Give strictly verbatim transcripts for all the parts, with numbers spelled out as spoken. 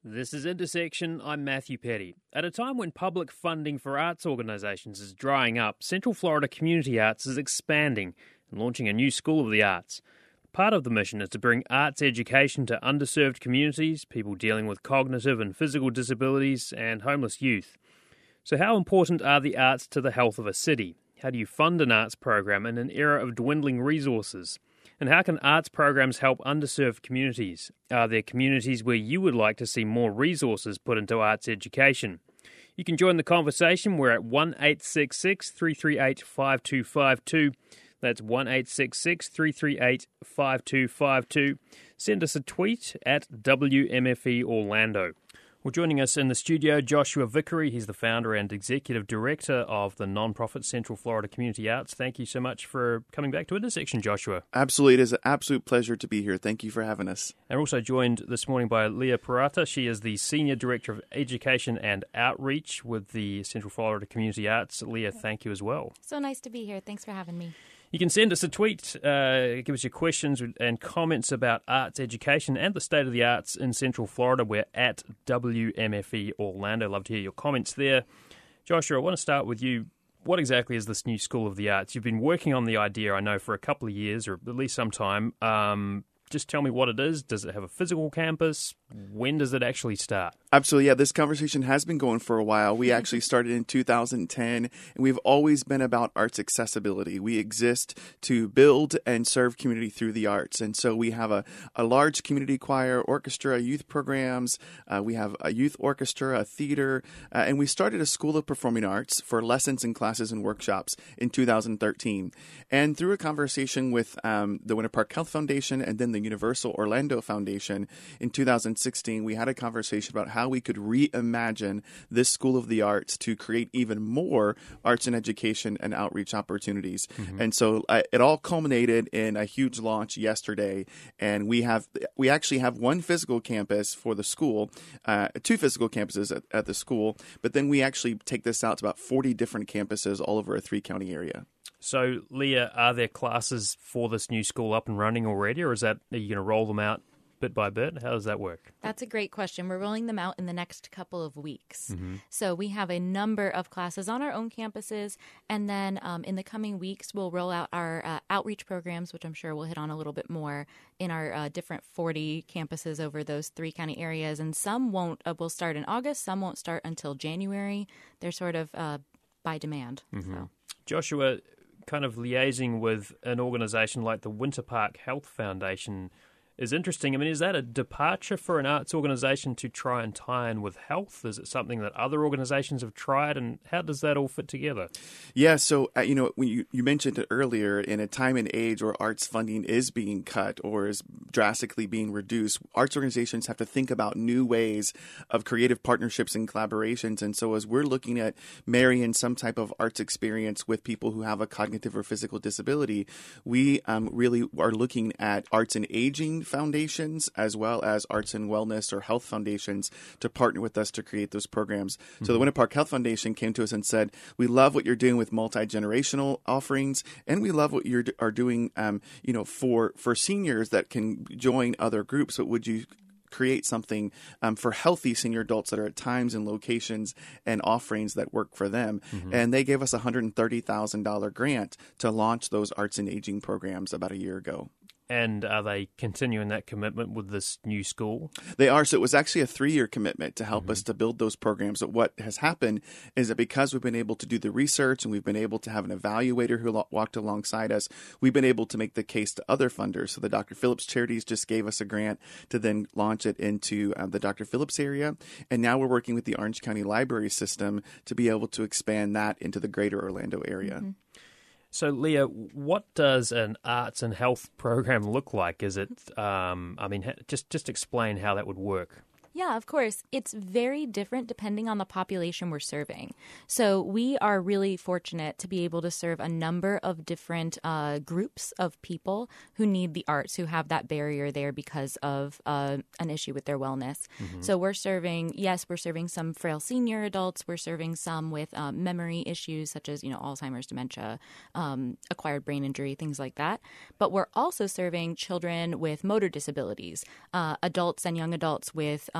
This is Intersection. I'm Matthew Petty. At a time when public funding for arts organisations is drying up, Central Florida Community Arts is expanding and launching a new School of the Arts. Part of the mission is to bring arts education to underserved communities, people dealing with cognitive and physical disabilities, and homeless youth. So how important are the arts to the health of a city? How do you fund an arts program in an era of dwindling resources? And how can arts programs help underserved communities? Are there communities where you would like to see more resources put into arts education? You can join the conversation. We're at one eight six six, three three eight, five two five two. That's one eight six six, three three eight, five two five two. Send us a tweet at W M F E Orlando. Well, joining us in the studio, Joshua Vickery. He's the founder and executive director of the non-profit Central Florida Community Arts. Thank you so much for coming back to Intersection, Joshua. Absolutely. It is an absolute pleasure to be here. Thank you for having us. And we're also joined this morning by Leah Parata. She is the Senior Director of Education and Outreach with the Central Florida Community Arts. Leah, thank you as well. So nice to be here. Thanks for having me. You can send us a tweet, uh, give us your questions and comments about arts education and the state of the arts in Central Florida. We're at W M F E Orlando. Love to hear your comments there. Joshua, I want to start with you. What exactly is this new School of the Arts? You've been working on the idea, I know, for a couple of years or at least some time. Um, just tell me what it is. Does it have a physical campus? When does it actually start? Absolutely. Yeah, this conversation has been going for a while. We actually started in two thousand ten, and we've always been about arts accessibility. We exist to build and serve community through the arts. And so we have a, a large community choir, orchestra, youth programs. Uh, we have a youth orchestra, a theater, uh, and we started a School of Performing Arts for lessons and classes and workshops in two thousand thirteen. And through a conversation with um, the Winter Park Health Foundation and then the Universal Orlando Foundation in two thousand sixteen, we had a conversation about how we could reimagine this School of the Arts to create even more arts and education and outreach opportunities. Mm-hmm. And so uh, it all culminated in a huge launch yesterday. And we have we actually have one physical campus for the school, uh, two physical campuses at, at the school, but then we actually take this out to about forty different campuses all over a three-county area. So, Leah, are there classes for this new school up and running already, or is that are you going to roll them out bit by bit? How does that work? That's a great question. We're rolling them out in the next couple of weeks. Mm-hmm. So we have a number of classes on our own campuses, and then um, in the coming weeks, we'll roll out our uh, outreach programs, which I'm sure we'll hit on a little bit more in our uh, different forty campuses over those three county areas. And some won't uh, will start in August, some won't start until January. They're sort of uh, by demand. Mm-hmm. So. Joshua, kind of liaising with an organization like the Winter Park Health Foundation is interesting. I mean, is that a departure for an arts organization to try and tie in with health? Is it something that other organizations have tried, and how does that all fit together? Yeah, so, uh, you know, when you, you mentioned it earlier, in a time and age where arts funding is being cut or is drastically being reduced, arts organizations have to think about new ways of creative partnerships and collaborations. And so as we're looking at marrying some type of arts experience with people who have a cognitive or physical disability, we um, really are looking at arts and aging foundations as well as arts and wellness or health foundations to partner with us to create those programs. Mm-hmm. So the Winter Park Health Foundation came to us and said, we love what you're doing with multi-generational offerings, and we love what you are doing um, you know, for, for seniors that can join other groups, but would you create something um, for healthy senior adults that are at times and locations and offerings that work for them. Mm-hmm. And they gave us a one hundred thirty thousand dollars grant to launch those arts and aging programs about a year ago. And are they continuing that commitment with this new school? They are. So it was actually a three-year commitment to help mm-hmm. us to build those programs. But what has happened is that because we've been able to do the research and we've been able to have an evaluator who lo- walked alongside us, we've been able to make the case to other funders. So the Doctor Phillips Charities just gave us a grant to then launch it into um, the Doctor Phillips area. And now we're working with the Orange County Library System to be able to expand that into the greater Orlando area. Mm-hmm. So, Leah, what does an arts and health program look like? Is it, um, I mean, just just explain how that would work. Yeah, of course. It's very different depending on the population we're serving. So we are really fortunate to be able to serve a number of different uh, groups of people who need the arts, who have that barrier there because of uh, an issue with their wellness. Mm-hmm. So we're serving, yes, we're serving some frail senior adults. We're serving some with um, memory issues such as, you know, Alzheimer's, dementia, um, acquired brain injury, things like that. But we're also serving children with motor disabilities, uh, adults and young adults with um,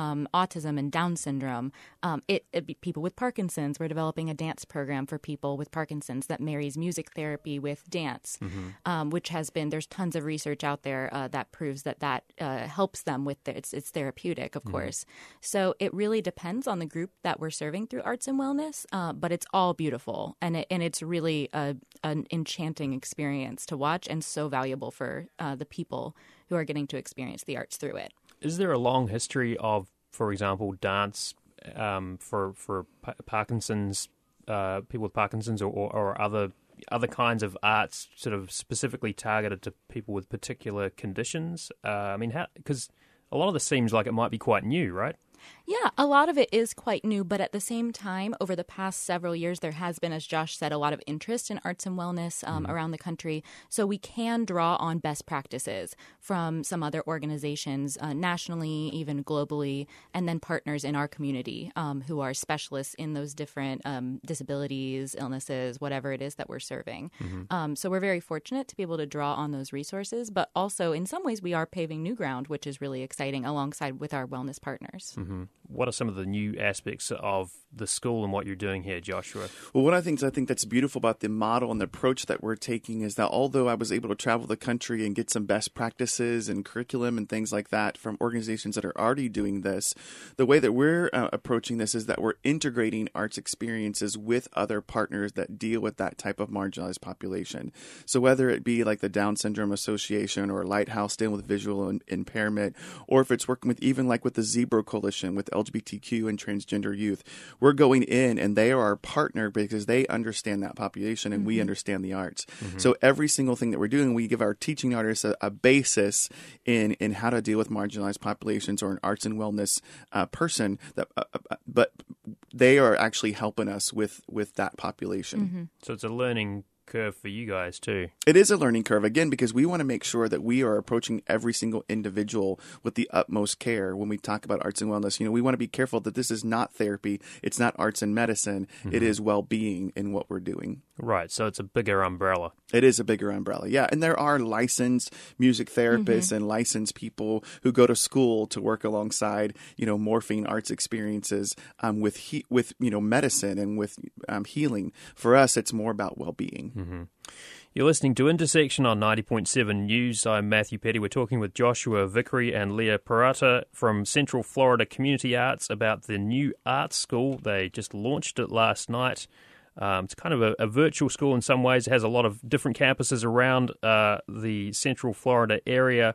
um, autism and Down syndrome. Um, it, it be people with Parkinson's. We're developing a dance program for people with Parkinson's that marries music therapy with dance, mm-hmm. um, which has been, there's tons of research out there uh, that proves that that uh, helps them with, the, it's, it's therapeutic, of mm-hmm. course. So it really depends on the group that we're serving through Arts and Wellness, uh, but it's all beautiful. And, it, and it's really a, an enchanting experience to watch and so valuable for uh, the people who are getting to experience the arts through it. Is there a long history of, for example, dance um, for for Parkinson's, uh, people with Parkinson's, or, or, or other other kinds of arts, sort of specifically targeted to people with particular conditions? Uh, I mean, because a lot of this seems like it might be quite new, right? Yeah, a lot of it is quite new, but at the same time, over the past several years, there has been, as Josh said, a lot of interest in arts and wellness um, mm-hmm. around the country. So we can draw on best practices from some other organizations uh, nationally, even globally, and then partners in our community um, who are specialists in those different um, disabilities, illnesses, whatever it is that we're serving. Mm-hmm. Um, so we're very fortunate to be able to draw on those resources, but also in some ways we are paving new ground, which is really exciting alongside with our wellness partners. Mm-hmm. What are some of the new aspects of the school and what you're doing here, Joshua? Well, one of the things I think that's beautiful about the model and the approach that we're taking is that although I was able to travel the country and get some best practices and curriculum and things like that from organizations that are already doing this, the way that we're uh, approaching this is that we're integrating arts experiences with other partners that deal with that type of marginalized population. So whether it be like the Down Syndrome Association or Lighthouse dealing with visual in- impairment, or if it's working with even like with the Zebra Coalition with L G B T Q and transgender youth, we're going in and they are our partner because they understand that population and mm-hmm. we understand the arts. Mm-hmm. So every single thing that we're doing, we give our teaching artists a, a basis in, in how to deal with marginalized populations or an arts and wellness uh, person. That, uh, uh, but they are actually helping us with, with that population. Mm-hmm. So it's a learning curve for you guys too. It is a learning curve, again, because we want to make sure that we are approaching every single individual with the utmost care when we talk about arts and wellness. You know, we want to be careful that this is not therapy. It's not arts and medicine. Mm-hmm. It is well-being in what we're doing. Right. So it's a bigger umbrella. It is a bigger umbrella. Yeah. And there are licensed music therapists mm-hmm. and licensed people who go to school to work alongside, you know, morphine arts experiences um, with, he- with, you know, medicine and with um, healing. For us, it's more about well-being. Mm-hmm. You're listening to Intersection on ninety point seven News. I'm Matthew Petty. We're talking with Joshua Vickery and Leah Parata from Central Florida Community Arts about the new art school. They just launched it last night. Um, it's kind of a, a virtual school in some ways. It has a lot of different campuses around uh, the Central Florida area.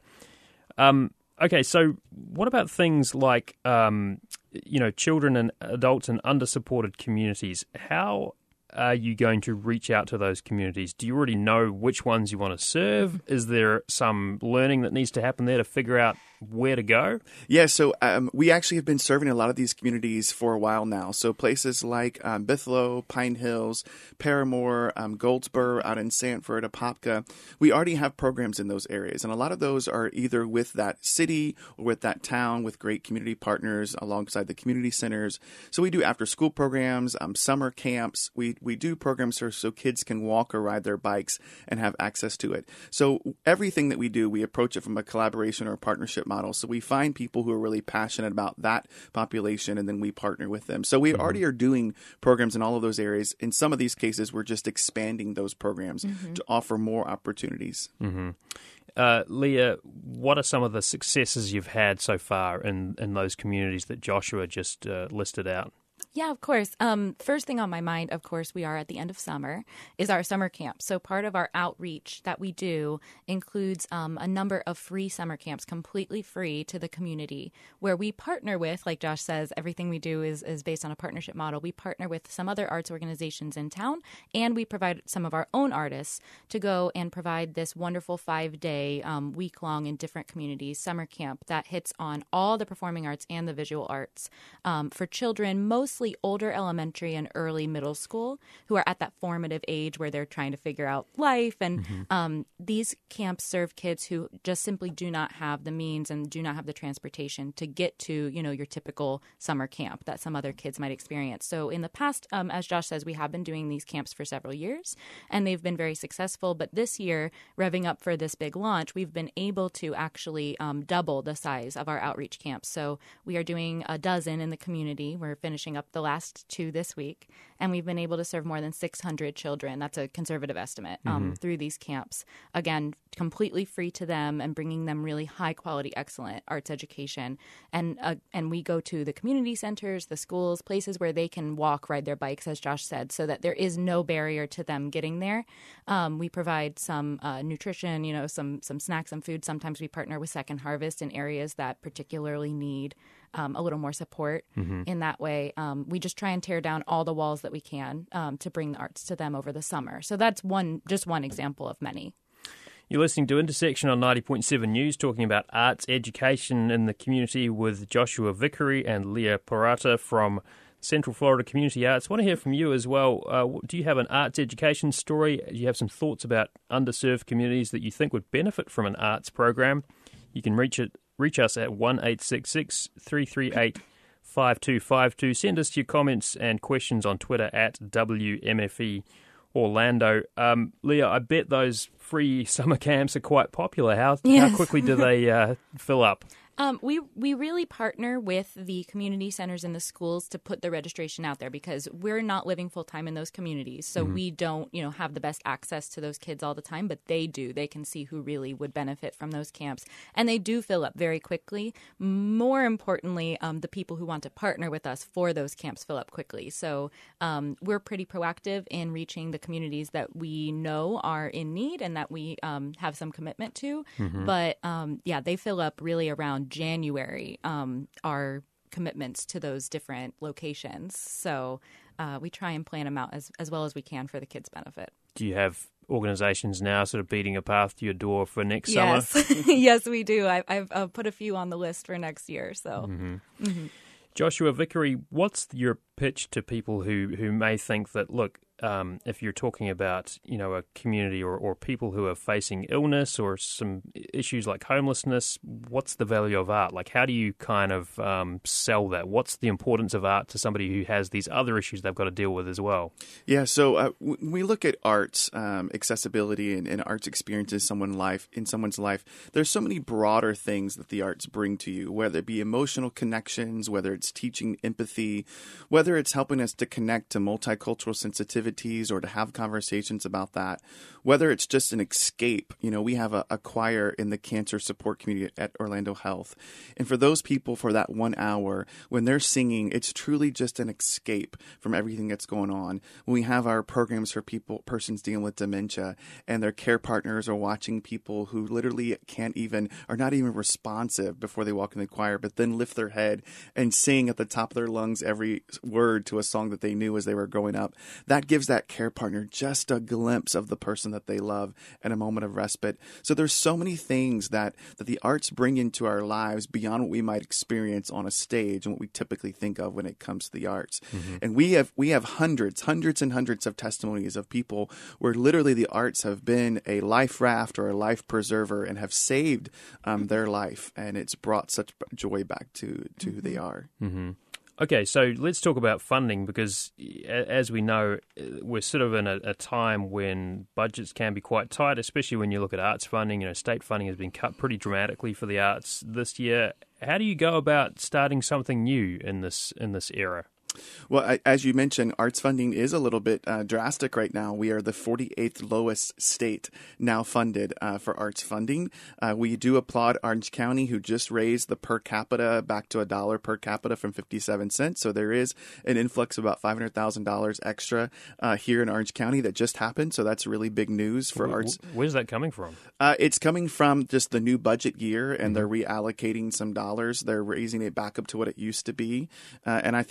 Um, okay, so what about things like, um, you know, children and adults in under-supported communities? How are you going to reach out to those communities? Do you already know which ones you want to serve? Is there some learning that needs to happen there to figure out where to go? Yeah, so um, we actually have been serving a lot of these communities for a while now. So places like um, Bithlo, Pine Hills, Paramore, um, Goldsboro, out in Sanford, Apopka, we already have programs in those areas. And a lot of those are either with that city or with that town with great community partners alongside the community centers. So we do after-school programs, um, summer camps. We, we do programs so, so kids can walk or ride their bikes and have access to it. So everything that we do, we approach it from a collaboration or a partnership model. So we find people who are really passionate about that population, and then we partner with them. So we mm-hmm. already are doing programs in all of those areas. In some of these cases, we're just expanding those programs mm-hmm. to offer more opportunities. Mm-hmm. Uh, Leah, what are some of the successes you've had so far in, in those communities that Joshua just uh, listed out? Yeah, of course. Um, first thing on my mind, of course, we are at the end of summer, is our summer camp. So part of our outreach that we do includes um, a number of free summer camps, completely free to the community, where we partner with, like Josh says, everything we do is, is based on a partnership model. We partner with some other arts organizations in town, and we provide some of our own artists to go and provide this wonderful five-day, um, week-long in different communities summer camp that hits on all the performing arts and the visual arts um, for children, mostly mostly older elementary and early middle school who are at that formative age where they're trying to figure out life. And mm-hmm. um, these camps serve kids who just simply do not have the means and do not have the transportation to get to, you know, your typical summer camp that some other kids might experience. So in the past, um, as Josh says, we have been doing these camps for several years, and they've been very successful. But this year, revving up for this big launch, we've been able to actually um, double the size of our outreach camps. So we are doing a dozen in the community. We're finishing up the last two this week, and we've been able to serve more than six hundred children. That's a conservative estimate um, mm-hmm. through these camps. Again, completely free to them and bringing them really high quality, excellent arts education. And uh, and we go to the community centers, the schools, places where they can walk, ride their bikes, as Josh said, so that there is no barrier to them getting there. Um, we provide some uh, nutrition, you know, some some snacks, some food. Sometimes we partner with Second Harvest in areas that particularly need um, a little more support mm-hmm. in that way. Um, we just try and tear down all the walls that we can um, to bring the arts to them over the summer. So that's one, just one example of many. You're listening to Intersection on ninety point seven News, talking about arts education in the community with Joshua Vickery and Leah Porata from Central Florida Community Arts. I want to hear from you as well. Uh, do you have an arts education story? Do you have some thoughts about underserved communities that you think would benefit from an arts program? You can reach it, reach us at one eight six six, three three eight, five two five two. Send us your comments and questions on Twitter at W M F E Orlando. Um, Leah, I bet those free summer camps are quite popular. How, yes. how quickly do they uh, fill up? Um, we we really partner with the community centers in the schools to put the registration out there because we're not living full time in those communities, so mm-hmm. we don't you know have the best access to those kids all the time, but they do. They can see who really would benefit from those camps, and they do fill up very quickly. More importantly, um, the people who want to partner with us for those camps fill up quickly. So um, we're pretty proactive in reaching the communities that we know are in need and that we um, have some commitment to. Mm-hmm. But um, yeah, they fill up really around January, um, our commitments to those different locations. So uh, we try and plan them out as, as well as we can for the kids' benefit. Do you have organizations now sort of beating a path to your door for next yes. summer? Yes, we do. I, I've uh, put a few on the list for next year. So, mm-hmm. Mm-hmm. Joshua Vickery, what's your pitch to people who, who may think that, look, um, if you're talking about, you know, a community or, or people who are facing illness or some issues like homelessness, what's the value of art? Like, how do you kind of um, sell that? What's the importance of art to somebody who has these other issues they've got to deal with as well? Yeah, so uh, when we look at arts, um, accessibility and, and arts experiences someone life, in someone's life, there's so many broader things that the arts bring to you, whether it be emotional connections, whether it's teaching empathy, whether it's helping us to connect to multicultural sensitivities or to have conversations about that, whether it's just an escape. You know, we have a, a choir in the cancer support community at Orlando Health. And for those people, for that one hour, when they're singing, it's truly just an escape from everything that's going on. When we have our programs for people, persons dealing with dementia, and their care partners are watching people who literally can't even, are not even responsive before they walk in the choir, but then lift their head and sing at the top of their lungs every word to a song that they knew as they were growing up. That gives that care partner just a glimpse of the person that they love and a moment of respite. So there's so many things that, that the arts bring into our lives beyond what we might experience on a stage and what we typically think of when it comes to the arts. Mm-hmm. And we have we have hundreds, hundreds and hundreds of testimonies of people where literally the arts have been a life raft or a life preserver and have saved um, their life, and it's brought such joy back to, to mm-hmm. who they are. Mm-hmm. Okay, so let's talk about funding because, as we know, we're sort of in a, a time when budgets can be quite tight, especially when you look at arts funding. You know, state funding has been cut pretty dramatically for the arts this year. How do you go about starting something new in this in this era? Well, I, as you mentioned, arts funding is a little bit uh, drastic right now. We are the forty-eighth lowest state now funded uh, for arts funding. Uh, we do applaud Orange County, who just raised the per capita back to a dollar per capita from fifty-seven cents. So there is an influx of about five hundred thousand dollars extra uh, here in Orange County that just happened. So that's really big news for Where, arts. Where's that coming from? Uh, it's coming from just the new budget year, and mm-hmm. they're reallocating some dollars. They're raising it back up to what it used to be. Uh, and I think our mayor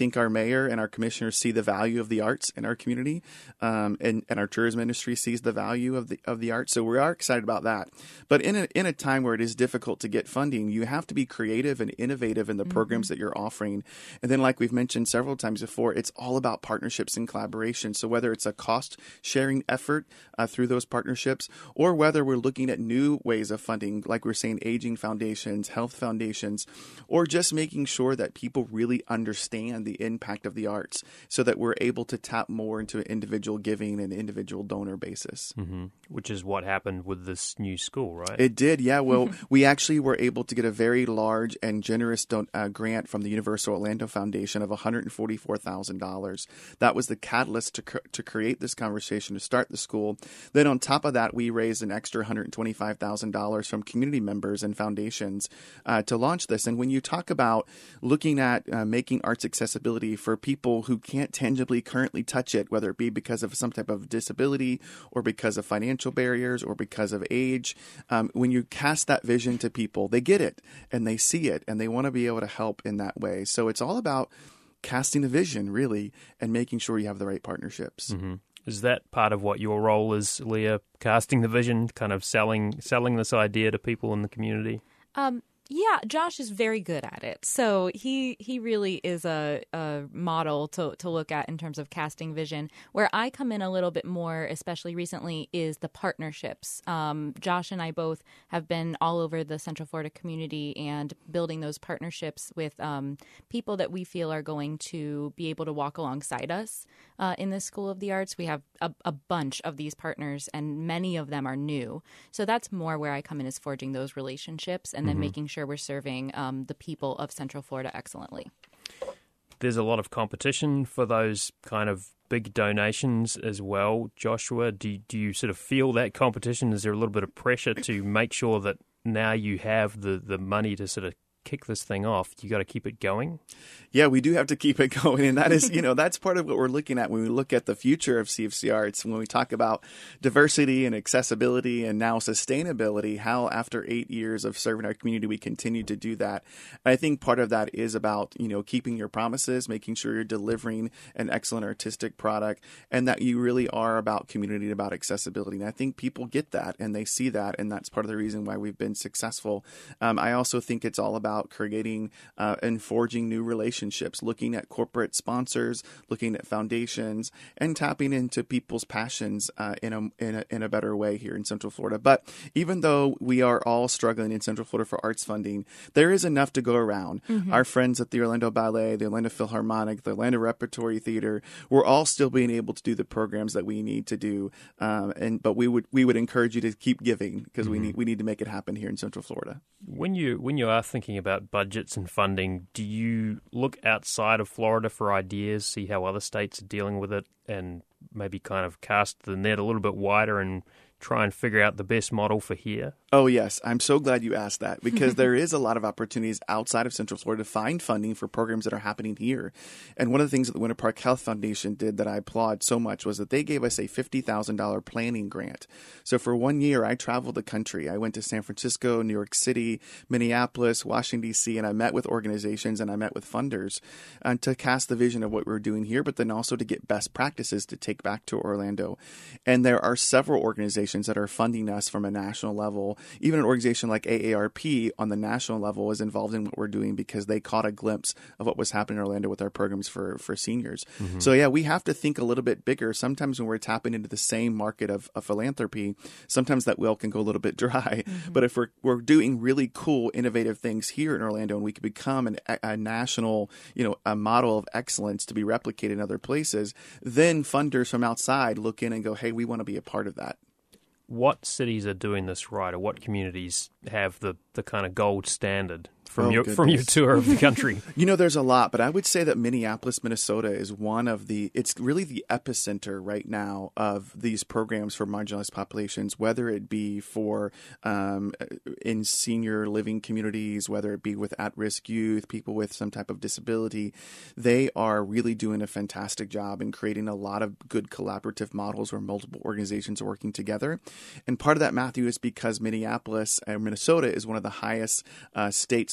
mayor and our commissioners see the value of the arts in our community, um, and, and our tourism industry sees the value of the of the arts. So we are excited about that. But in a, in a time where it is difficult to get funding, you have to be creative and innovative in the mm-hmm. programs that you're offering. And then, like we've mentioned several times before, it's all about partnerships and collaboration. So whether it's a cost-sharing effort uh, through those partnerships, or whether we're looking at new ways of funding, like we're saying, aging foundations, health foundations, or just making sure that people really understand the impact of the arts so that we're able to tap more into individual giving and individual donor basis. Mm-hmm. Which is what happened with this new school, right? It did, yeah. Well, we actually were able to get a very large and generous don- uh, grant from the Universal Orlando Foundation of one hundred forty-four thousand dollars. That was the catalyst to, cr- to create this conversation, to start the school. Then on top of that, we raised an extra one hundred twenty-five thousand dollars from community members and foundations uh, to launch this. And when you talk about looking at uh, making arts accessibility for people who can't tangibly currently touch it, whether it be because of some type of disability or because of financial barriers or because of age, um, when you cast that vision to people, they get it and they see it and they want to be able to help in that way. So it's all about casting a vision, really, and making sure you have the right partnerships. Mm-hmm. Is that part of what your role is, Leah, casting the vision, kind of selling selling this idea to people in the community? Um, yeah, Josh is very good at it. So he he really is a, a model to, to look at in terms of casting vision. Where I come in a little bit more, especially recently, is the partnerships. Um, Josh and I both have been all over the Central Florida community and building those partnerships with um, people that we feel are going to be able to walk alongside us uh, in the School of the Arts. We have a, a bunch of these partners, and many of them are new. So that's more where I come in, is forging those relationships and then mm-hmm. making sure we're serving um, the people of Central Florida excellently. There's a lot of competition for those kind of big donations as well. Joshua, do, do you sort of feel that competition? Is there a little bit of pressure to make sure that now you have the, the money to sort of kick this thing off, you got to keep it going? Yeah, we do have to keep it going. And that is, you know, that's part of what we're looking at when we look at the future of C F C Arts. When we talk about diversity and accessibility and now sustainability, how after eight years of serving our community, we continue to do that. And I think part of that is about, you know, keeping your promises, making sure you're delivering an excellent artistic product, and that you really are about community and about accessibility. And I think people get that and they see that. And that's part of the reason why we've been successful. Um, I also think it's all about creating uh, and forging new relationships, looking at corporate sponsors, looking at foundations, and tapping into people's passions uh, in a, in a in a better way here in Central Florida. But even though we are all struggling in Central Florida for arts funding, there is enough to go around. Mm-hmm. Our friends at the Orlando Ballet, the Orlando Philharmonic, the Orlando Repertory Theater, we're all still being able to do the programs that we need to do. Um, and but we would we would encourage you to keep giving, because mm-hmm. we need we need to make it happen here in Central Florida. When you when you are thinking about budgets and funding, do you look outside of Florida for ideas, see how other states are dealing with it, and maybe kind of cast the net a little bit wider and try and figure out the best model for here? Oh, yes. I'm so glad you asked that, because there is a lot of opportunities outside of Central Florida to find funding for programs that are happening here. And one of the things that the Winter Park Health Foundation did that I applaud so much was that they gave us a fifty thousand dollars planning grant. So for one year, I traveled the country. I went to San Francisco, New York City, Minneapolis, Washington, D C, and I met with organizations and I met with funders uh, to cast the vision of what we're doing here, but then also to get best practices to take back to Orlando. And there are several organizations that are funding us from a national level. Even an organization like A A R P on the national level is involved in what we're doing because they caught a glimpse of what was happening in Orlando with our programs for, for seniors. Mm-hmm. So yeah, we have to think a little bit bigger. Sometimes when we're tapping into the same market of, of philanthropy, sometimes that well can go a little bit dry. Mm-hmm. But if we're we're doing really cool, innovative things here in Orlando, and we could become an, a national, you know, a model of excellence to be replicated in other places, then funders from outside look in and go, hey, we want to be a part of that. What cities are doing this right, or what communities have the, the kind of gold standard from oh, your goodness. from your tour of the country? You know, there's a lot, but I would say that Minneapolis, Minnesota is one of the, it's really the epicenter right now of these programs for marginalized populations, whether it be for um, in senior living communities, whether it be with at-risk youth, people with some type of disability. They are really doing a fantastic job in creating a lot of good collaborative models where multiple organizations are working together. And part of that, Matthew, is because Minneapolis and Minnesota is one of the highest uh, states that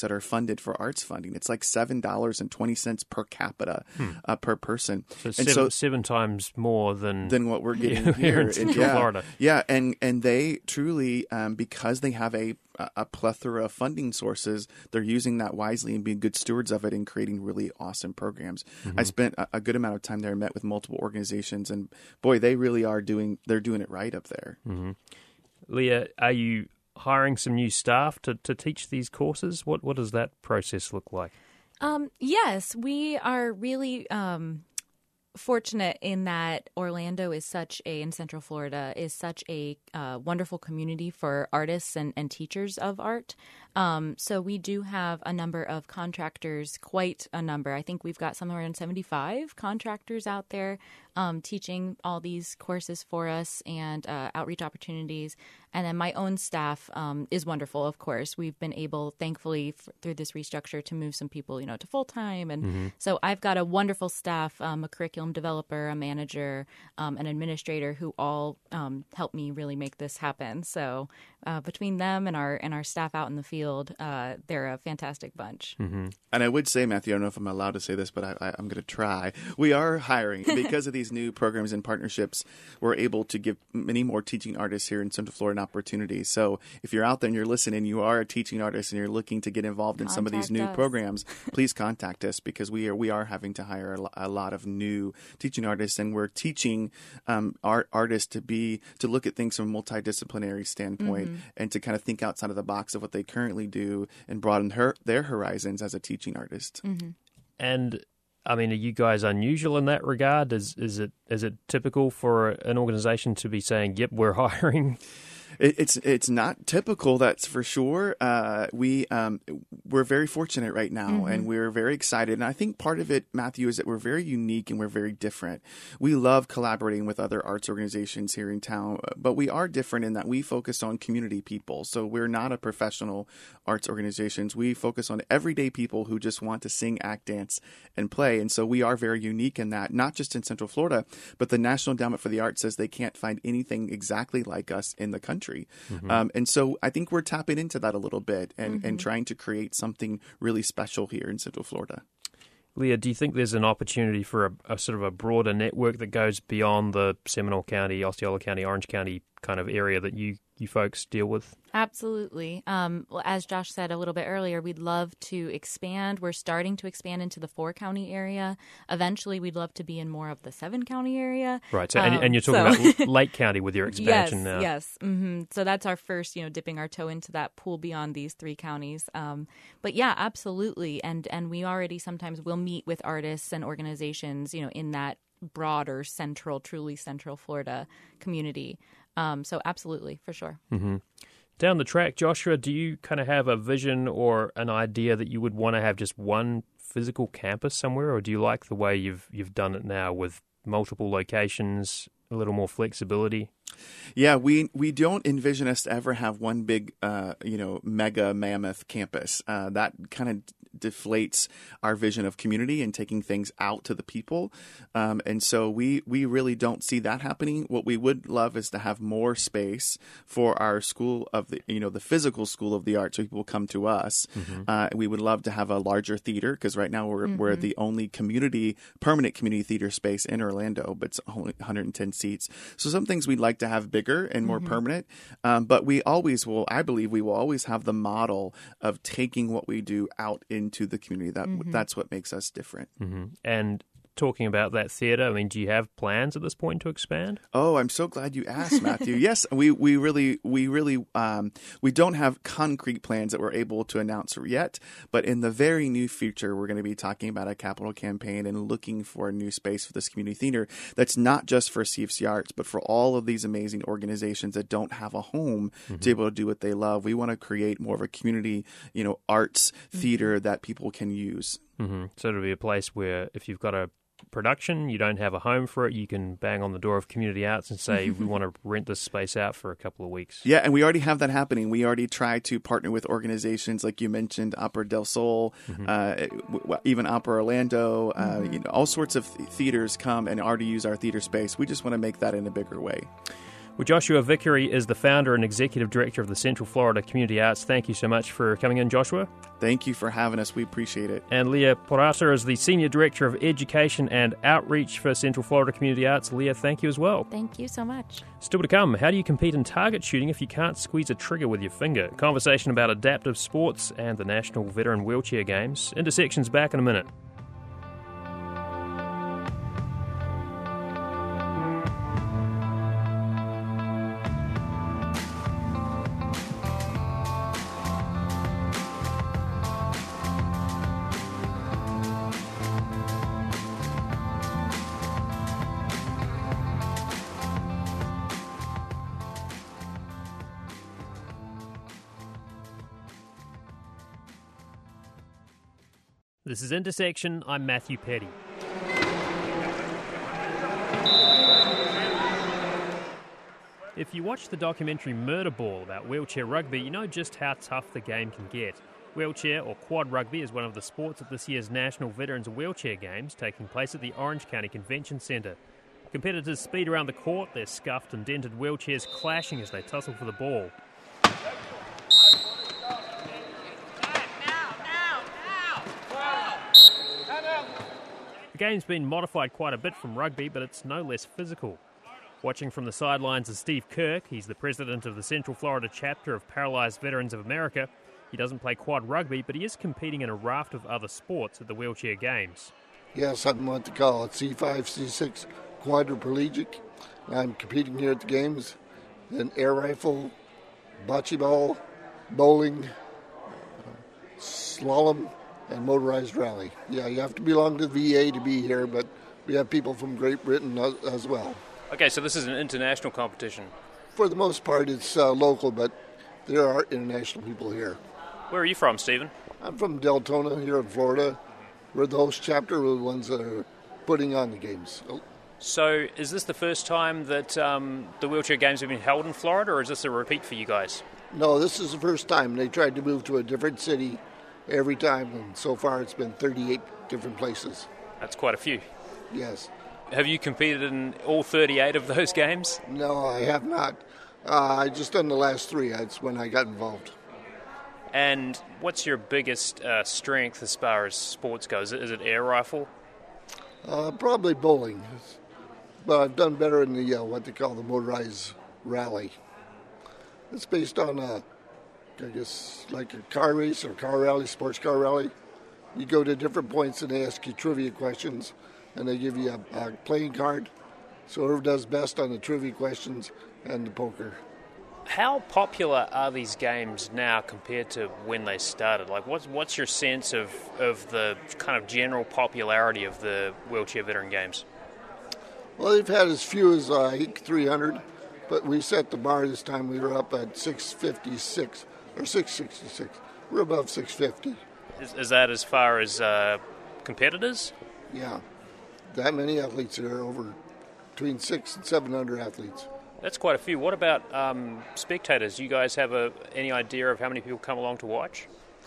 that are funded for arts funding. It's like seven dollars and twenty cents per capita hmm. uh, per person. So and seven, so seven times more than than what we're getting here, here in Central yeah, Florida. Yeah, and and they truly, um, because they have a a plethora of funding sources, they're using that wisely and being good stewards of it and creating really awesome programs. Mm-hmm. I spent a, a good amount of time there and met with multiple organizations, and boy, they really are doing they're doing it right up there. Mm-hmm. Leah, are you hiring some new staff to, to teach these courses? What what does that process look like? Um, yes, we are really um, fortunate in that Orlando is such a, in Central Florida, is such a uh, wonderful community for artists and, and teachers of art. Um, so we do have a number of contractors, quite a number. I think we've got somewhere around seventy-five contractors out there um, teaching all these courses for us and uh, outreach opportunities. And then my own staff um, is wonderful, of course. We've been able, thankfully, f- through this restructure to move some people, you know, to full-time. And mm-hmm. so I've got a wonderful staff, um, a curriculum developer, a manager, um, an administrator who all um, help me really make this happen. So uh, between them and our and our staff out in the field, uh, they're a fantastic bunch. Mm-hmm. And I would say, Matthew, I don't know if I'm allowed to say this, but I, I, I'm going to try. We are hiring. Because of these new programs and partnerships, we're able to give many more teaching artists here in Central Florida opportunities. So if you're out there and you're listening, you are a teaching artist and you're looking to get involved in contact some of these new us. programs, please contact us, because we are we are having to hire a, a lot of new teaching artists, and we're teaching um, art artists to be to look at things from a multidisciplinary standpoint mm-hmm. and to kind of think outside of the box of what they currently do and broaden her, their horizons as a teaching artist. Mm-hmm. And I mean, are you guys unusual in that regard? Is is it is it typical for an organization to be saying, "Yep, we're hiring"? It, it's it's not typical, that's for sure. Uh, we um, we're very fortunate right now, mm-hmm. and we're very excited. And I think part of it, Matthew, is that we're very unique and we're very different. We love collaborating with other arts organizations here in town, but we are different in that we focus on community people. So we're not a professional arts organizations. We focus on everyday people who just want to sing, act, dance, and play. And so we are very unique in that, not just in Central Florida, but the National Endowment for the Arts says they can't find anything exactly like us in the country. Mm-hmm. Um, and so I think we're tapping into that a little bit and, mm-hmm. and trying to create something really special here in Central Florida. Leah, do you think there's an opportunity for a, a sort of a broader network that goes beyond the Seminole County, Osceola County, Orange County kind of area that you, you folks deal with? Absolutely. Um, well, as Josh said a little bit earlier, we'd love to expand. We're starting to expand into the four-county area. Eventually, we'd love to be in more of the seven-county area. Right. So, um, and, and you're talking so. about Lake County with your expansion yes, now. Yes, mm-hmm. So that's our first, you know, dipping our toe into that pool beyond these three counties. Um, but yeah, absolutely. And and we already sometimes will meet with artists and organizations, you know, in that broader central, truly central Florida community. Um, so absolutely, for sure. Mm-hmm. Down the track, Joshua, do you kind of have a vision or an idea that you would want to have just one physical campus somewhere, or do you like the way you've you've done it now with multiple locations, a little more flexibility? Yeah, we we don't envision us to ever have one big, uh, you know, mega mammoth campus. Uh, that kind of deflates our vision of community and taking things out to the people. Um, and so we we really don't see that happening. What we would love is to have more space for our school of the, you know, the physical school of the arts, so people come to us. Mm-hmm. Uh, we would love to have a larger theater, because right now we're mm-hmm. we're the only community, permanent community theater space in Orlando, but it's only one hundred ten seats. So some things we'd like to have bigger and more mm-hmm. permanent. Um, but we always will, I believe we will always have the model of taking what we do out into the community. That mm-hmm. That's what makes us different. Mm-hmm. And talking about that theater, I mean, do you have plans at this point to expand? Oh, I'm so glad you asked, Matthew. Yes, we, we really, we really, um, we don't have concrete plans that we're able to announce yet, but in the very near future, we're going to be talking about a capital campaign and looking for a new space for this community theater that's not just for C F C Arts, but for all of these amazing organizations that don't have a home mm-hmm. to be able to do what they love. We want to create more of a community, you know, arts theater mm-hmm. that people can use. Mm-hmm. So it'll be a place where if you've got a production, you don't have a home for it, you can bang on the door of Community Arts and say, we want to rent this space out for a couple of weeks. Yeah, and we already have that happening. We already try to partner with organizations like you mentioned, Opera del Sol, mm-hmm. uh, w- even Opera Orlando, uh, mm-hmm. you know, all sorts of th- theaters come and already use our theater space. We just want to make that in a bigger way. Well, Joshua Vickery is the founder and executive director of the Central Florida Community Arts. Thank you so much for coming in, Joshua. Thank you for having us. We appreciate it. And Leah Porata is the senior director of education and outreach for Central Florida Community Arts. Leah, thank you as well. Thank you so much. Still to come, how do you compete in target shooting if you can't squeeze a trigger with your finger? Conversation about adaptive sports and the National Veteran Wheelchair Games. Intersection's back in a minute. This is Intersection. I'm Matthew Petty. If you watch the documentary Murder Ball about wheelchair rugby, you know just how tough the game can get. Wheelchair or quad rugby is one of the sports at this year's National Veterans Wheelchair Games, taking place at the Orange County Convention Centre. Competitors speed around the court, their scuffed and dented wheelchairs clashing as they tussle for the ball. The game's been modified quite a bit from rugby, but it's no less physical. Watching from the sidelines is Steve Kirk. He's the president of the Central Florida chapter of Paralysed Veterans of America. He doesn't play quad rugby, but he is competing in a raft of other sports at the Wheelchair Games. Yes, I'm what they call it C five, C six quadriplegic. I'm competing here at the games in air rifle, bocce ball, bowling, uh, slalom, and motorized rally. Yeah, you have to belong to the V A to be here, but we have people from Great Britain as, as well. Okay, so this is an international competition. For the most part, it's uh, local, but there are international people here. Where are you from, Stephen? I'm from Deltona here in Florida. We're the host chapter. We're the ones that are putting on the games. So is this the first time that um, the Wheelchair Games have been held in Florida, or is this a repeat for you guys? No, this is the first time. They tried to move to a different city every time, and so far it's been thirty-eight different places. That's quite a few. Yes. Have you competed in all thirty-eight of those games? No, I have not. Uh, I just done the last three. That's when I got involved. And what's your biggest uh, strength as far as sports goes? Is it air rifle? Uh, probably bowling. But I've done better in the uh, what they call the motorized rally. It's based on, uh, I guess, like a car race or car rally, sports car rally. You go to different points and they ask you trivia questions, and they give you a, a playing card. So whoever does best on the trivia questions and the poker. How popular are these games now compared to when they started? Like, what's what's your sense of, of the kind of general popularity of the Wheelchair Veteran Games? Well, they've had as few as uh, three hundred, but we set the bar this time. We were up at six fifty-six, or six sixty-six. We're above six fifty. Is, is that as far as uh, competitors? Yeah. That many athletes are over between six and seven hundred athletes. That's quite a few. What about um, spectators? Do you guys have a, any idea of how many people come along to watch?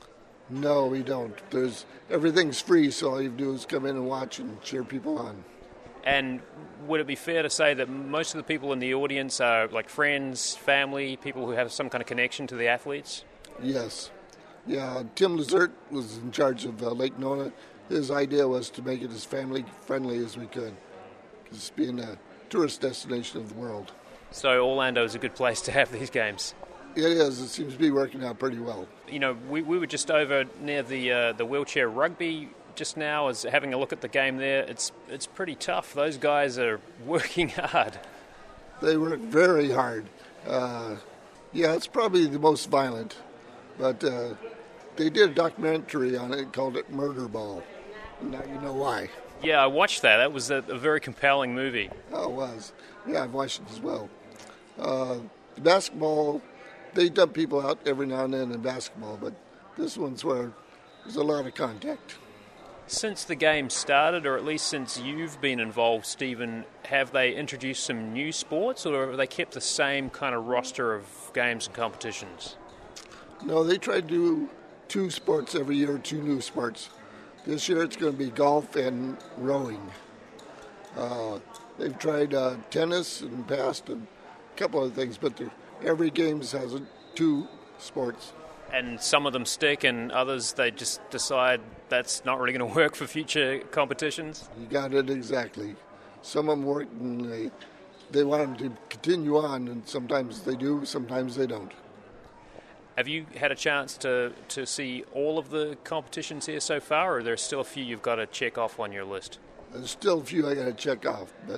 No, we don't. There's everything's free, so all you do is come in and watch and cheer people on. And would it be fair to say that most of the people in the audience are like friends, family, people who have some kind of connection to the athletes? Yes. Yeah, Tim Lazert was in charge of uh, Lake Nona. His idea was to make it as family-friendly as we could, because being a tourist destination of the world. So Orlando is a good place to have these games? It is. It seems to be working out pretty well. You know, we, we were just over near the uh, the wheelchair rugby just now, as having a look at the game there. It's it's pretty tough. Those guys are working hard. They work very hard. Uh, yeah, it's probably the most violent, but uh, they did a documentary on it called it Murder Ball. Now you know why. Yeah, I watched that. That was a, a very compelling movie. Oh, it was. Yeah, I've watched it as well. Uh, the basketball, they dump people out every now and then in basketball, but this one's where there's a lot of contact. Since the game started, or at least since you've been involved, Stephen, have they introduced some new sports, or have they kept the same kind of roster of games and competitions? No, they try to do two sports every year, two new sports. This year it's going to be golf and rowing. Uh, they've tried uh, tennis in the past, and a couple of things, but every game has a, two sports. And some of them stick, and others they just decide that's not really going to work for future competitions? You got it exactly. Some of them work, and they, they want them to continue on, and sometimes they do, sometimes they don't. Have you had a chance to, to see all of the competitions here so far, or are there still a few you've got to check off on your list? There's still a few I got to check off, but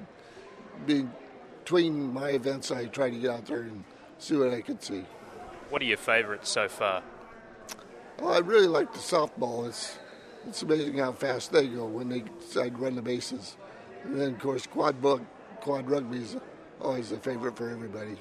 between my events, I try to get out there and see what I can see. What are your favorites so far? Well, I really like the softball. It's it's amazing how fast they go when they decide to run the bases. And then, of course, quad bug, quad rugby is always a favorite for everybody.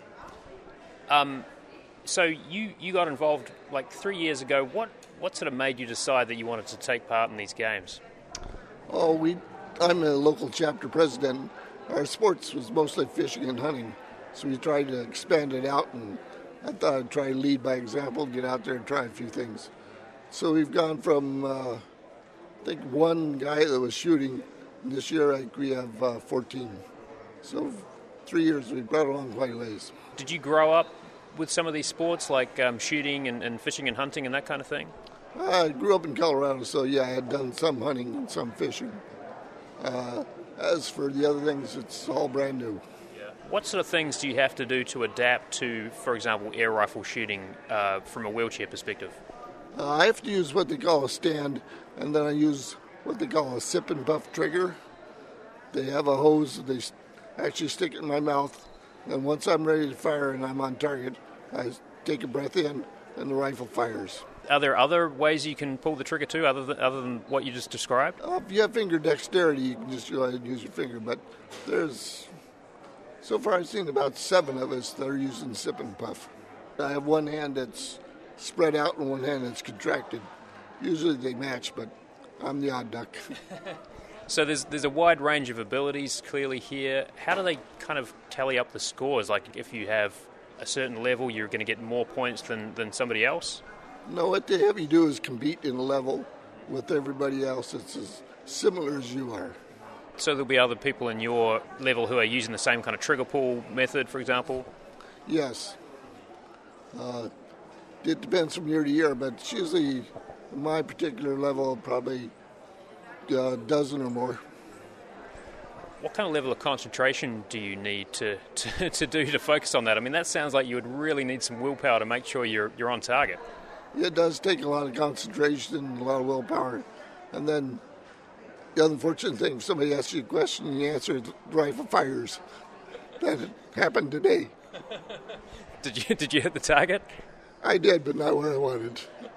Um, so you, you got involved like three years ago. What what sort of made you decide that you wanted to take part in these games? Oh, we. I'm a local chapter president. Our sports was mostly fishing and hunting, so we tried to expand it out, and I thought I'd try to lead by example, get out there and try a few things. So we've gone from, uh, I think, one guy that was shooting, and this year I think we have uh, fourteen. So three years we've brought along quite a ways. Did you grow up with some of these sports, like um, shooting and, and fishing and hunting and that kind of thing? I grew up in Colorado, so yeah, I had done some hunting and some fishing. Uh, as for the other things, it's all brand new. What sort of things do you have to do to adapt to, for example, air rifle shooting uh, from a wheelchair perspective? Uh, I have to use what they call a stand, and then I use what they call a sip and puff trigger. They have a hose that they actually stick it in my mouth, and once I'm ready to fire and I'm on target, I take a breath in, and the rifle fires. Are there other ways you can pull the trigger too, other than, other than what you just described? Uh, if you have finger dexterity, you can just go ahead and use your finger, but there's... So far, I've seen about seven of us that are using sip and puff. I have one hand that's spread out and one hand that's contracted. Usually they match, but I'm the odd duck. So there's there's a wide range of abilities clearly here. How do they kind of tally up the scores? Like if you have a certain level, you're going to get more points than, than somebody else? No, what they have you do is compete in a level with everybody else that's as similar as you are. So there'll be other people in your level who are using the same kind of trigger pull method, for example? Yes. Uh, it depends from year to year, but it's usually my particular level, probably a dozen or more. What kind of level of concentration do you need to, to, to do to focus on that? I mean, that sounds like you would really need some willpower to make sure you're you're on target. It does take a lot of concentration and a lot of willpower. And then the unfortunate thing, if somebody asks you a question and you answer, the rifle fires. That happened today. Did you did you hit the target? I did, but not where I wanted.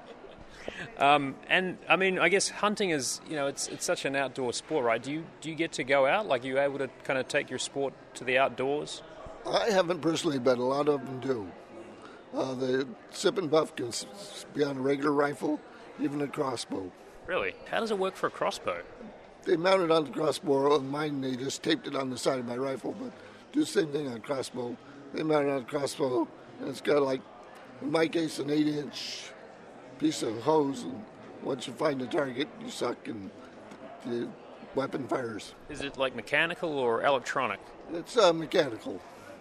Um, and I mean, I guess hunting is, you know, it's it's such an outdoor sport, right? Do you do you get to go out? Like, are you able to kind of take your sport to the outdoors? I haven't personally, but a lot of them do. Uh, the sip and puff can be on a regular rifle, even a crossbow. Really? How does it work for a crossbow? They mount it on the crossbow. On mine, they just taped it on the side of my rifle, but do the same thing on a crossbow. They mount it on a crossbow, and it's got, like, in my case, an eight-inch piece of hose, and once you find the target, you suck, and the weapon fires. Is it, like, mechanical or electronic? It's uh, mechanical.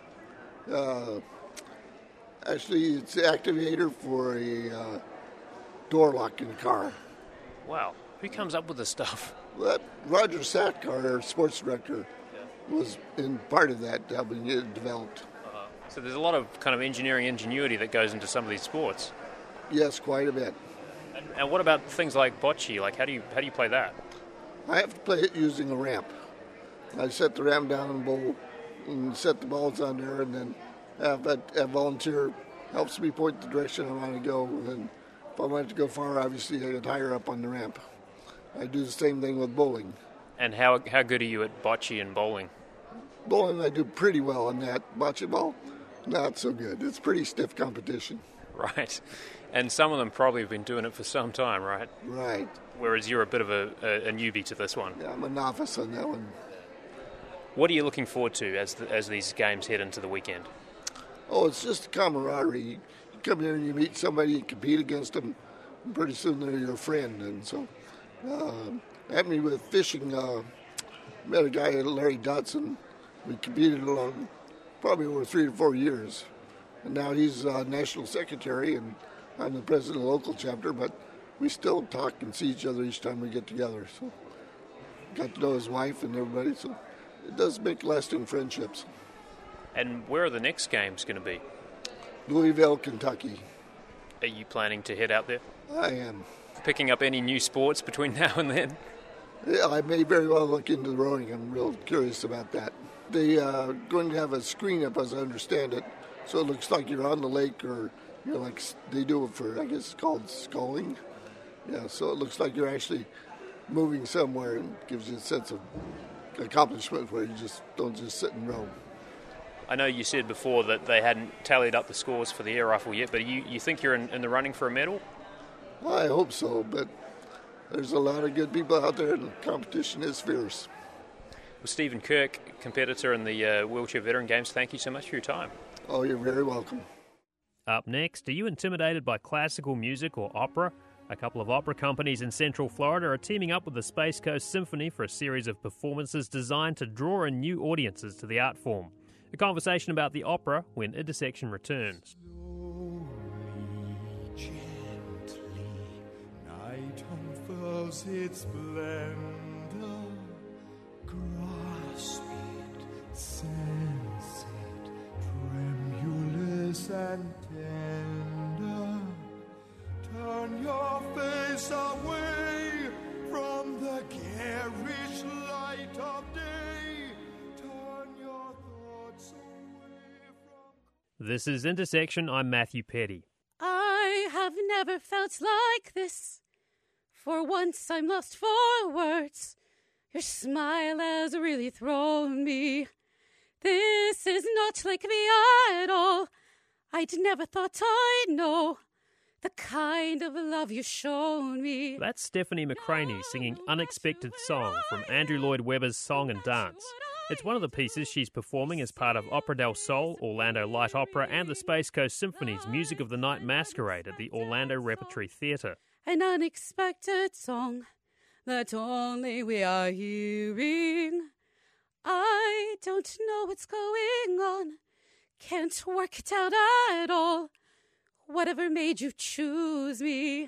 Uh, actually, it's the activator for a uh, door lock in a car. Wow. Who comes up with this stuff? Well, that Roger Satkar, our sports director, yeah. was in part of that, helping it developed. Uh-huh. So there's a lot of kind of engineering ingenuity that goes into some of these sports. Yes, quite a bit. And, and what about things like bocce? Like, how do you how do you play that? I have to play it using a ramp. I set the ramp down and bowl, and set the balls on there, and then have that have volunteer helps me point the direction I want to go. And then if I want to go far, obviously I get higher up on the ramp. I do the same thing with bowling. And how how good are you at bocce and bowling? Bowling, I do pretty well on that. Bocce ball, not so good. It's pretty stiff competition. Right. And some of them probably have been doing it for some time, right? Right. Whereas you're a bit of a, a, a newbie to this one. Yeah, I'm a novice on that one. What are you looking forward to as the, as these games head into the weekend? Oh, it's just camaraderie. You come here and you meet somebody, you compete against them, and pretty soon they're your friend. And so, uh, happened with fishing, uh, met a guy, Larry Dodson. We competed along probably over three or four years. And now he's uh, national secretary, and I'm the president of the local chapter, but we still talk and see each other each time we get together. So got to know his wife and everybody, so it does make lasting friendships. And where are the next games going to be? Louisville, Kentucky. Are you planning to head out there? I am. Picking up any new sports between now and then? Yeah, I may very well look into the rowing. I'm real curious about that. They are uh, going to have a screen up, as I understand it, so it looks like you're on the lake, or you know, like they do it for, I guess it's called sculling. Yeah, so it looks like you're actually moving somewhere, and gives you a sense of accomplishment where you just don't just sit and row. I know you said before that they hadn't tallied up the scores for the air rifle yet, but you, you think you're in, in the running for a medal? I hope so, but there's a lot of good people out there, and the competition is fierce. Well, Stephen Kirk, competitor in the uh, Wheelchair Veteran Games, thank you so much for your time. Oh, you're very welcome. Up next, are you intimidated by classical music or opera? A couple of opera companies in Central Florida are teaming up with the Space Coast Symphony for a series of performances designed to draw in new audiences to the art form. A conversation about the opera when Intersection returns. Slowly, gently, night unfurls its splendor. Grasp it, sense it, tremulous and tender. Turn your face away from the garish light of day. Turn your thoughts away from... This is Intersection. I'm Matthew Petty. I have never felt like this. For once I'm lost for words. Your smile has really thrown me. This is not like me at all. I'd never thought I'd know the kind of love you've shown me. That's Stephanie McCraney singing Unexpected Song from Andrew Lloyd Webber's Song and Dance. It's one of the pieces she's performing as part of Opera del Sol, Orlando Light Opera, and the Space Coast Symphony's Music of the Night Masquerade at the Orlando Repertory Theatre. An unexpected song that only we are hearing. I don't know what's going on, can't work it out at all. Whatever made you choose me,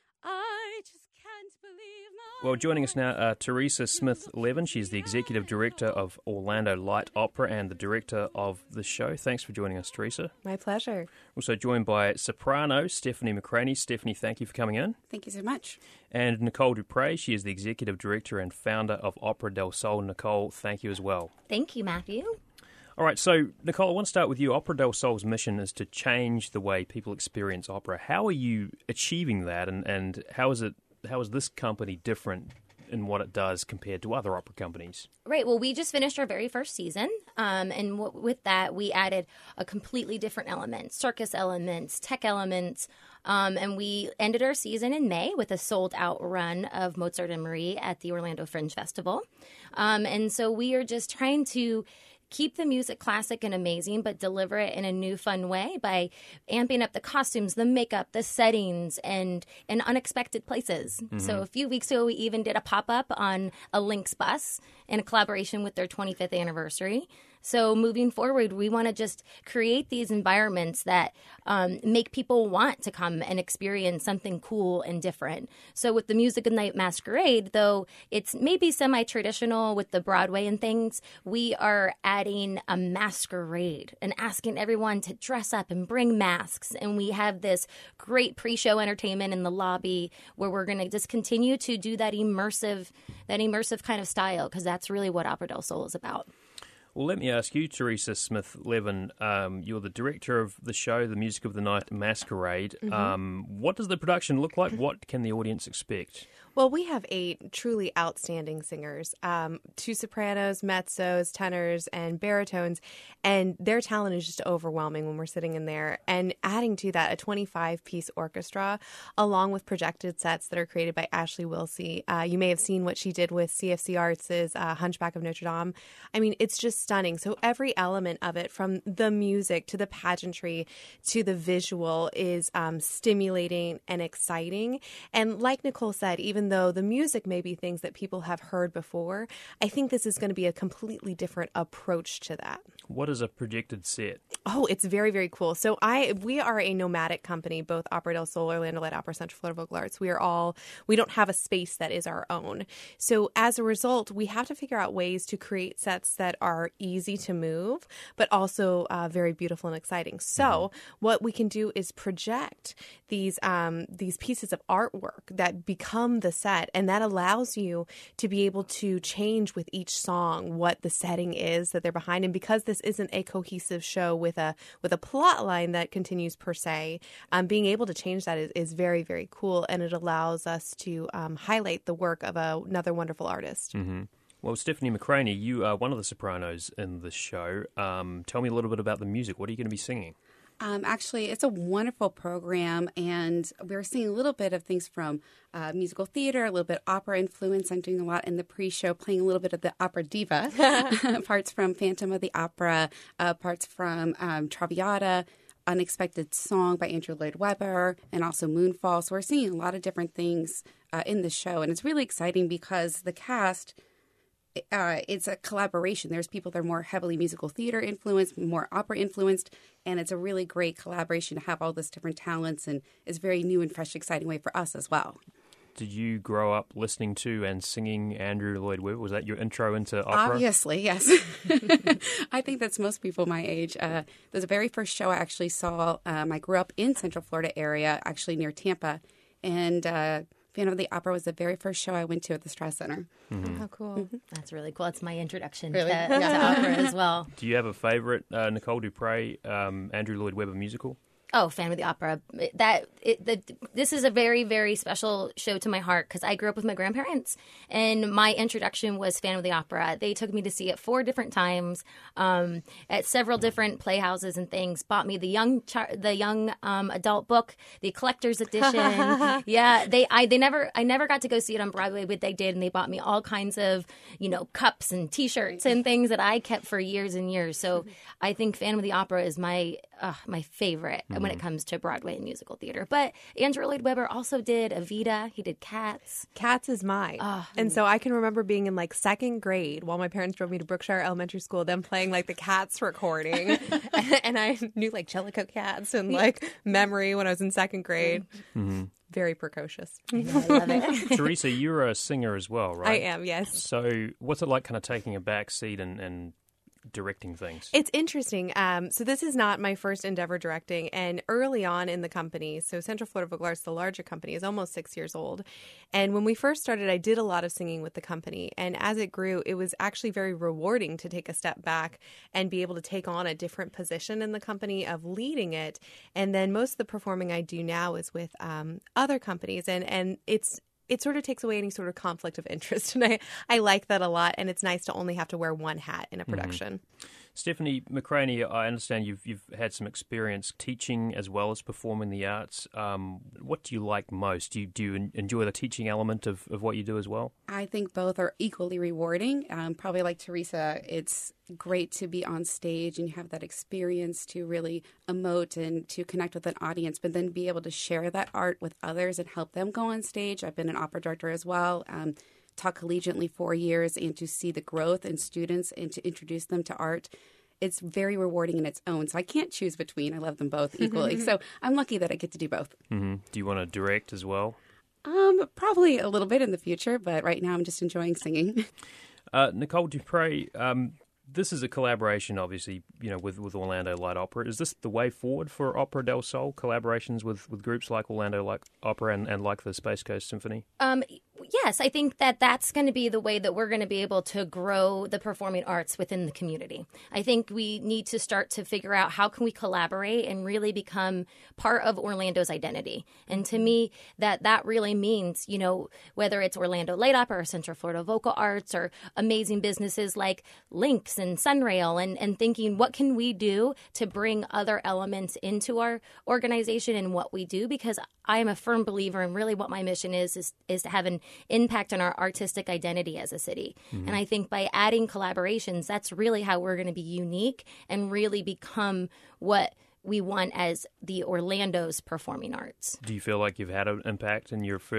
I just can't believe my... Well, joining us now, uh, Teresa Smith-Levin. She's the Executive Director of Orlando Light Opera and the Director of the show. Thanks for joining us, Teresa. My pleasure. Also joined by soprano Stephanie McCraney. Stephanie, thank you for coming in. Thank you so much. And Nicole Dupre. She is the Executive Director and founder of Opera del Sol. Nicole, thank you as well. Thank you, Matthew. All right, so, Nicole, I want to start with you. Opera del Sol's mission is to change the way people experience opera. How are you achieving that, and, and how is it? How is this company different in what it does compared to other opera companies? Right. Well, we just finished our very first season, um, and w- with that, we added a completely different element, circus elements, tech elements, um, and we ended our season in May with a sold-out run of Mozart and Marie at the Orlando Fringe Festival. Um, and so we are just trying to keep the music classic and amazing, but deliver it in a new, fun way by amping up the costumes, the makeup, the settings, and in unexpected places. Mm-hmm. So a few weeks ago, we even did a pop-up on a Lynx bus in a collaboration with their twenty-fifth anniversary. So moving forward, we want to just create these environments that um, make people want to come and experience something cool and different. So with the Music of the Night Masquerade, though it's maybe semi-traditional with the Broadway and things, we are adding a masquerade and asking everyone to dress up and bring masks. And we have this great pre-show entertainment in the lobby where we're going to just continue to do that immersive, that immersive kind of style, because that's really what Opera del Sol is about. Well, let me ask you, Teresa Smith-Levin, um, you're the director of the show, The Music of the Night Masquerade. Mm-hmm. Um, what does the production look like? What can the audience expect? Well, we have eight truly outstanding singers, um, two sopranos, mezzos, tenors, and baritones, and their talent is just overwhelming when we're sitting in there. And adding to that, a twenty-five piece orchestra, along with projected sets that are created by Ashley Wilsey. Uh, you may have seen what she did with C F C Arts' uh, Hunchback of Notre Dame. I mean, it's just stunning. So every element of it, from the music to the pageantry to the visual, is um, stimulating and exciting. And like Nicole said, even even though the music may be things that people have heard before, I think this is going to be a completely different approach to that. What is a projected set? Oh, it's very, very cool. So I we are a nomadic company, both Opera del Sol, Orlando Light Opera, Central Florida Vocal Arts. We are all, we don't have a space that is our own. So as a result, we have to figure out ways to create sets that are easy to move, but also uh, very beautiful and exciting. So mm-hmm. what we can do is project these um, these pieces of artwork that become the set, and that allows you to be able to change with each song what the setting is that they're behind. And because this isn't a cohesive show with a with a plot line that continues per se, um, being able to change that is, is very, very cool, and it allows us to um, highlight the work of a, another wonderful artist. Mm-hmm. Well, Stephanie McCraney, you are one of the sopranos in the show. Um, tell me a little bit about the music. What are you going to be singing? Um, actually, it's a wonderful program, and we're seeing a little bit of things from uh, musical theater, a little bit opera influence. I'm doing a lot in the pre-show, playing a little bit of the opera diva, parts from Phantom of the Opera, uh, parts from um, Traviata, Unexpected Song by Andrew Lloyd Webber, and also Moonfall. So we're seeing a lot of different things uh, in the show, and it's really exciting because the cast... Uh, it's a collaboration. There's people that are more heavily musical theater influenced, more opera influenced, and it's a really great collaboration to have all these different talents, and it's a very new and fresh, exciting way for us as well. Did you grow up listening to and singing Andrew Lloyd Webber? Was that your intro into opera? Obviously, yes. I think that's most people my age. Uh, the very first show I actually saw, um, I grew up in Central Florida area, actually near Tampa, and uh, Phantom of the Opera was the very first show I went to at the Strauss Center. Mm-hmm. How cool. Mm-hmm. That's really cool. It's my introduction really? to, to opera as well. Do you have a favorite uh, Nicole Dupre, um, Andrew Lloyd Webber musical? Oh, Phantom of the Opera. That it, the, this is a very, very special show to my heart because I grew up with my grandparents, and my introduction was Phantom of the Opera. They took me to see it four different times um, at several different playhouses and things. Bought me the young char- the young um, adult book, the collector's edition. yeah, they I they never I never got to go see it on Broadway, but they did, and they bought me all kinds of you know cups and T-shirts and things that I kept for years and years. So I think Phantom of the Opera is my uh, my favorite. Mm-hmm. When it comes to Broadway and musical theater. But Andrew Lloyd Webber also did Evita. He did Cats. Cats is mine. Oh. And so I can remember being in like second grade while my parents drove me to Brookshire Elementary School, them playing like the Cats recording. And I knew like Jellicoe Cats and like Memory when I was in second grade. Mm-hmm. Very precocious. I know, I love it. Teresa, you're a singer as well, right? I am, yes. So what's it like kind of taking a back seat and, and directing things? It's interesting. Um, so this is not my first endeavor directing, and early on in the company, so Central Florida Vocal Arts, the larger company, is almost six years old. And when we first started, I did a lot of singing with the company. And as it grew, it was actually very rewarding to take a step back and be able to take on a different position in the company of leading it. And then most of the performing I do now is with um, other companies, and and it's it sort of takes away any sort of conflict of interest. And I, I like that a lot. And it's nice to only have to wear one hat in a production. Mm-hmm. Stephanie McCraney, I understand you've you've had some experience teaching as well as performing the arts. Um, what do you like most? Do you, do you enjoy the teaching element of, of what you do as well? I think both are equally rewarding. Um, probably like Teresa, it's great to be on stage and you have that experience to really emote and to connect with an audience, but then be able to share that art with others and help them go on stage. I've been an opera director as well. Um, taught collegiately for years, and to see the growth in students and to introduce them to art, it's very rewarding in its own. So I can't choose between. I love them both equally. So I'm lucky that I get to do both. Mm-hmm. Do you want to direct as well? Um, probably a little bit in the future, but right now I'm just enjoying singing. uh, Nicole Dupre, um, this is a collaboration, obviously, you know, with, with Orlando Light Opera. Is this the way forward for Opera del Sol, collaborations with, with groups like Orlando Light Opera and, and like the Space Coast Symphony? Um, yes, I think that that's going to be the way that we're going to be able to grow the performing arts within the community. I think we need to start to figure out how can we collaborate and really become part of Orlando's identity. And to me, that that really means, you know, whether it's Orlando Light Opera or Central Florida Vocal Arts or amazing businesses like Lynx and Sunrail, and, and thinking what can we do to bring other elements into our organization and what we do, because I am a firm believer in really what my mission is, is, is to have an impact on our artistic identity as a city. Mm-hmm. And I think by adding collaborations, that's really how we're going to be unique and really become what we want as the Orlando's performing arts. Do you feel like you've had an impact in your first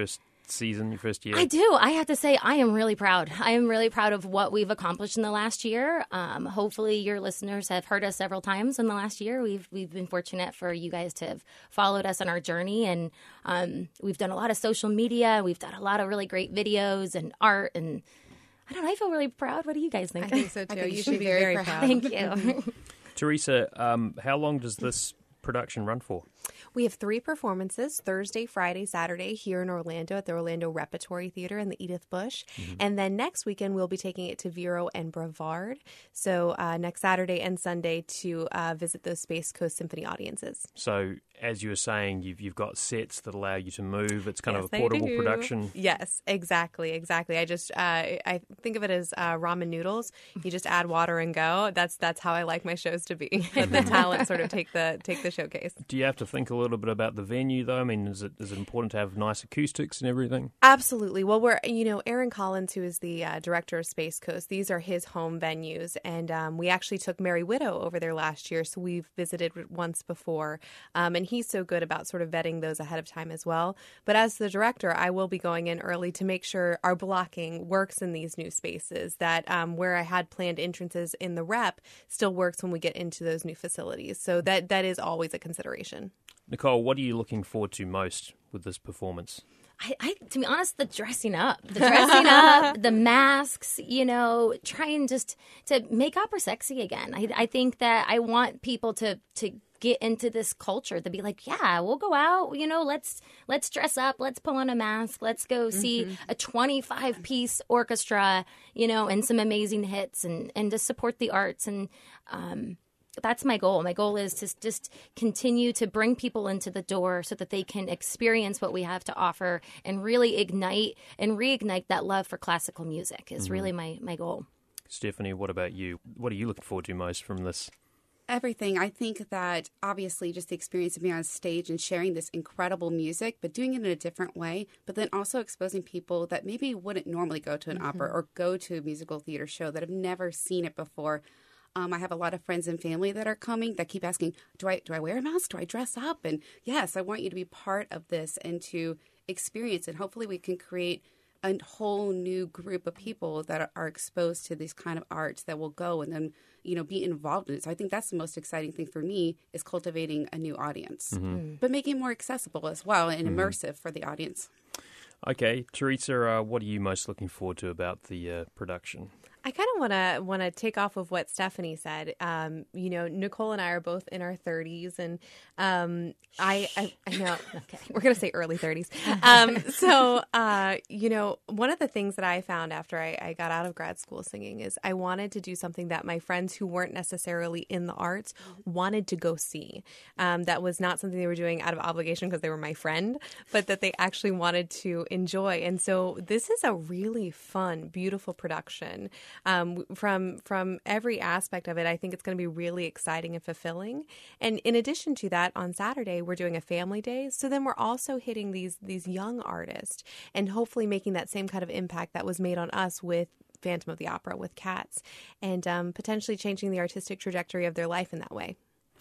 first season, your first year? I do. I have to say, I am really proud. I am really proud of what we've accomplished in the last year. Um, hopefully, your listeners have heard us several times in the last year. We've we've been fortunate for you guys to have followed us on our journey, and um, we've done a lot of social media. We've done a lot of really great videos and art, and I don't know. I feel really proud. What do you guys think? I think so too. think You should be very proud. Thank you. Teresa, um, how long does this production run for? We have three performances, Thursday, Friday, Saturday, here in Orlando at the Orlando Repertory Theater in the Edith Busch. Mm-hmm. And then next weekend, we'll be taking it to Vero and Brevard. So uh, next Saturday and Sunday to uh, visit those Space Coast Symphony audiences. So, as you were saying, you've, you've got sets that allow you to move. It's kind Yes, of a portable do. production. Yes, exactly, exactly. I just, uh, I think of it as uh, ramen noodles. You just add water and go. That's that's how I like my shows to be. Let the talent sort of take the take the showcase. Do you have to think a little bit about the venue, though? I mean, is it is it important to have nice acoustics and everything? Absolutely. Well, we're, you know, Aaron Collins, who is the uh, director of Space Coast, these are his home venues. And um, we actually took Mary Widow over there last year. So we've visited once before. Um, and he's so good about sort of vetting those ahead of time as well. But as the director, I will be going in early to make sure our blocking works in these new spaces, that um, where I had planned entrances in the rep still works when we get into those new facilities. So that that is always a consideration. Nicole, what are you looking forward to most with this performance? I, I, to be honest, the dressing up, the dressing up, the masks, you know, trying just to make opera sexy again. I, I think that I want people to, to get into this culture, to be like, yeah, we'll go out, you know, let's, let's dress up, let's pull on a mask, let's go see mm-hmm. a twenty-five piece orchestra, you know, and some amazing hits, and, and to support the arts. And, um, that's my goal. My goal is to just continue to bring people into the door so that they can experience what we have to offer and really ignite and reignite that love for classical music is mm-hmm. really my, my goal. Stephanie, what about you? What are you looking forward to most from this? Everything. I think that obviously just the experience of being on stage and sharing this incredible music, but doing it in a different way, but then also exposing people that maybe wouldn't normally go to an mm-hmm. opera or go to a musical theater show, that have never seen it before. Um, I have a lot of friends and family that are coming that keep asking, do I do I wear a mask? Do I dress up? And yes, I want you to be part of this and to experience it. Hopefully we can create a whole new group of people that are, are exposed to these kind of arts that will go and then, you know, be involved in it. So I think that's the most exciting thing for me, is cultivating a new audience, mm-hmm. but making it more accessible as well and mm-hmm. immersive for the audience. Okay, Teresa, uh, what are you most looking forward to about the uh, production? I kind of want to want to take off of what Stephanie said. Um, you know, Nicole and I are both in our thirties, and um, I, I, I know okay. we're going to say early thirties. Um, so, uh, you know, one of the things that I found after I, I got out of grad school singing is I wanted to do something that my friends who weren't necessarily in the arts wanted to go see. Um, that was not something they were doing out of obligation because they were my friend, but that they actually wanted to enjoy. And so this is a really fun, beautiful production. Um, from from every aspect of it, I think it's going to be really exciting and fulfilling. And in addition to that, on Saturday, we're doing a family day. So then we're also hitting these these young artists and hopefully making that same kind of impact that was made on us with Phantom of the Opera, with Cats, and um, potentially changing the artistic trajectory of their life in that way.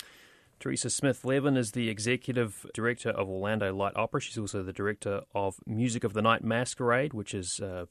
Teresa Smith-Levin is the Executive Director of Orlando Light Opera. She's also the Director of Music of the Night Masquerade, which is Uh,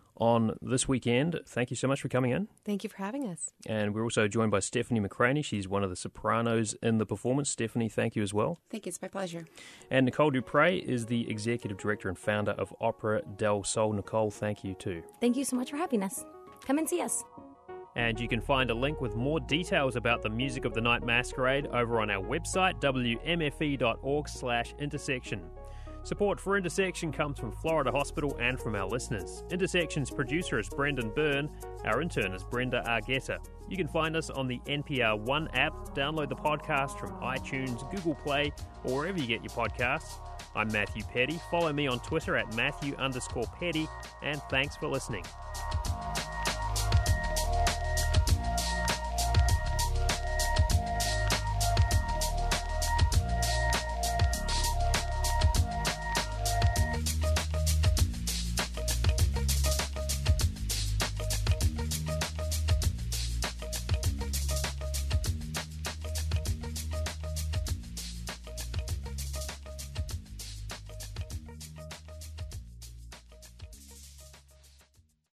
on this weekend. Thank you so much for coming in. Thank you for having us. And we're also joined by Stephanie McCraney. She's one of the sopranos in the performance. Stephanie, thank you as well. Thank you. It's my pleasure. And Nicole Dupre is the Executive Director and founder of Opera del Sol. Nicole, thank you too. Thank you so much for having us. Come and see us. And you can find a link with more details about the Music of the Night Masquerade over on our website, w m f e dot org slash intersection. Support for Intersection comes from Florida Hospital and from our listeners. Intersection's producer is Brendan Byrne. Our intern is Brenda Argueta. You can find us on the N P R One app. Download the podcast from iTunes, Google Play, or wherever you get your podcasts. I'm Matthew Petty. Follow me on Twitter at Matthew underscore Petty. And thanks for listening.